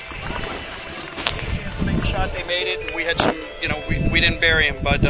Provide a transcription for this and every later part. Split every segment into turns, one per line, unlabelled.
Make a shot, they made it, and we had some, we didn't bury him, but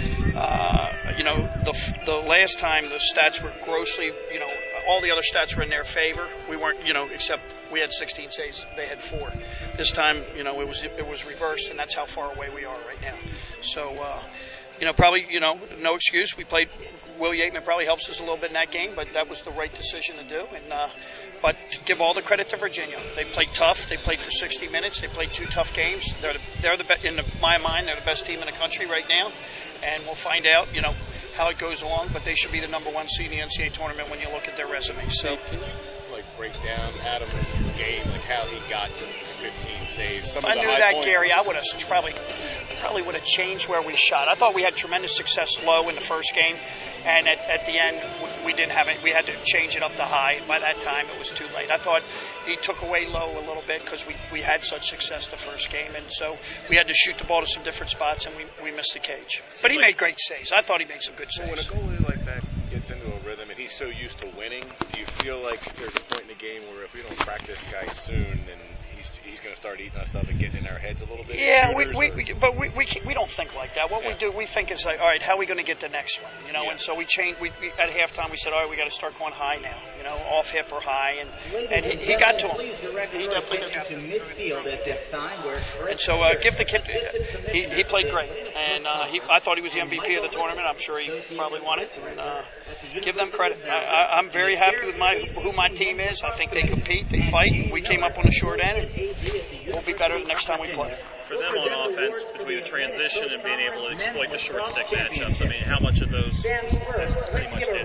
the last time the stats were grossly, all the other stats were in their favor. We weren't, except we had 16 saves, they had 4. This time, it was reversed, and that's how far away we are right now. So, probably, no excuse. We played. Will Yateman probably helps us a little bit in that game, but that was the right decision to do. And but to give all the credit to Virginia, they played tough. They played for 60 minutes. They played 2 tough games. They're the best in my mind. They're the best team in the country right now, and we'll find out, how it goes along. But they should be the number 1 seed in the NCAA tournament when you look at their resume. So.
Can you break down Adams' game, how he got the 15 saves?
If I knew that, Gary, I would have probably would have changed where we shot. I thought we had tremendous success low in the first game, and at the end we didn't have it. We had to change it up to high. By that time, it was too late. I thought he took away low a little bit because we had such success the first game, and so we had to shoot the ball to some different spots, and we missed the cage. But he made great saves. I thought he made some good saves.
When a goalie like that gets into a rhythm and he's so used to winning, do you feel like there's a point in the game where if we don't crack this guy soon, then he's going to start eating us up and getting in our heads a little bit?
Yeah, but we don't think like that. What we do, we think is like, all right, how are we going to get the next one? And so we changed. At halftime, we said, all right, we got to start going high now. Off hip or high, and he got to him. He definitely got to midfield at this time. And so give the kid. He played great, and I thought he was the MVP of the tournament. I'm sure he probably won it. And give them credit. I'm very happy with who my team is. I think they compete, they fight, and we came up on the short end, and we'll be better the next time we play.
For them on offense, between the transition and being able to exploit the short stick matchups, how much of those pretty much did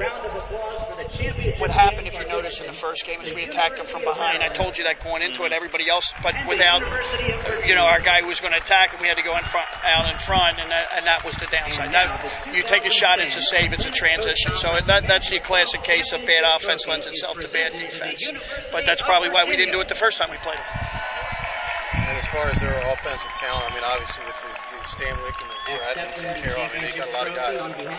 it?
What happened, if you notice, in the first game is we attacked them from behind. I told you that going into it. Everybody else, but without, our guy who was going to attack, and we had to go out in front, and that was the downside. You take a shot, it's a save, it's a transition. So that's the classic case of bad offense lends itself to bad defense. But that's probably why we didn't do it the first time we played it.
And as far as their offensive talent, obviously with the Stanwick and the Bradleys and Carroll, they got a lot of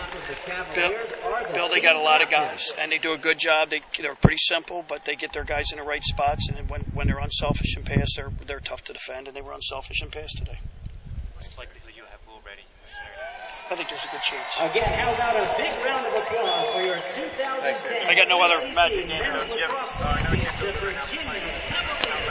guys.
Bill, they got a lot of guys, and they do a good job. They're pretty simple, but they get their guys in the right spots, and when they're unselfish and pass, they're tough to defend, and they were unselfish and pass today.
What's likelihood you have Will ready?
I think there's a good chance.
Again, how about a big round of applause for your 2010
I got no other magic.